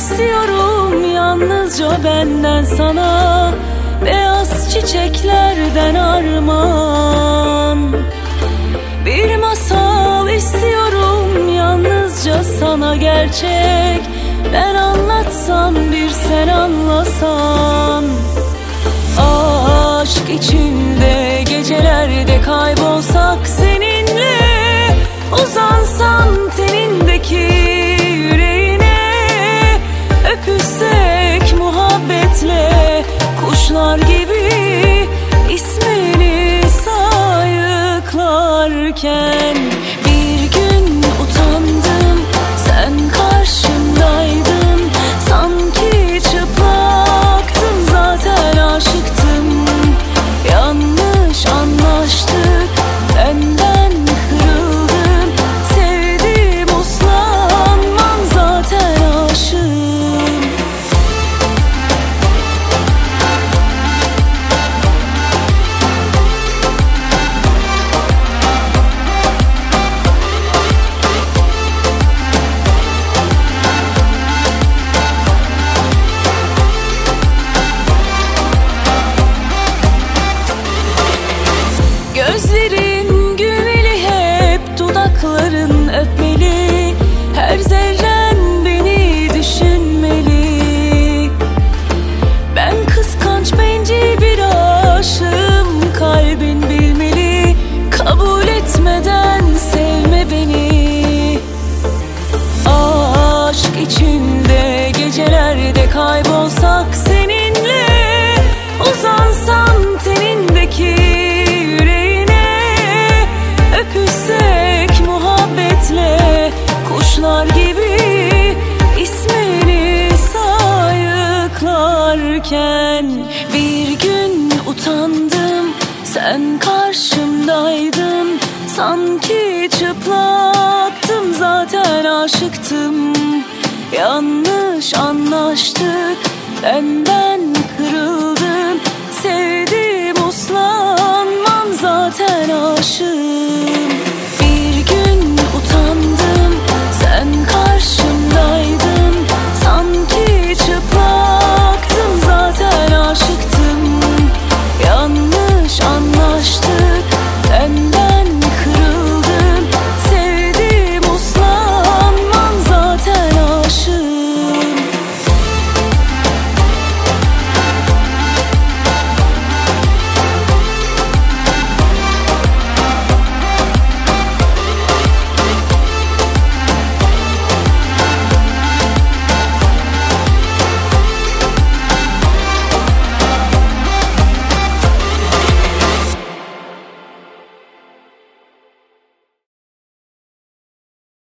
istiyorum yalnızca benden sana, beyaz çiçeklerden armağan. Bir masal istiyorum yalnızca sana gerçek, ben anlatsam bir sen anlasan. Aşk içinde gecelerde kaybolsak seninle, uzansam tenindeki yüreğine, öpüşsek muhabbetle kuşlar gibi ismini sayıklarken. Bir gün utandım, sen karşımdaydın, sanki çıplaktın, zaten aşıktım. Yanlış anlaştık, benden kırıldım, sevdim uslanmam, zaten aşığım. Gözlerin gülmeli, hep dudakların öpmeli, her zerren beni düşünmeli. Ben kıskanç bencil bir aşığım, kalbin bilmeli, kabul etmeden sevme beni. Aşk içinde gecelerde kaybolsak seninle, uzansam tenindeki öpüşsek muhabbetle kuşlar gibi ismini sayıklarken. Bir gün utandım, sen karşımdaydın, sanki çıplaktım, zaten aşıktım. Yanlış anlaştık, benden kırıldın, sevdim uslanmam, zaten aşığım.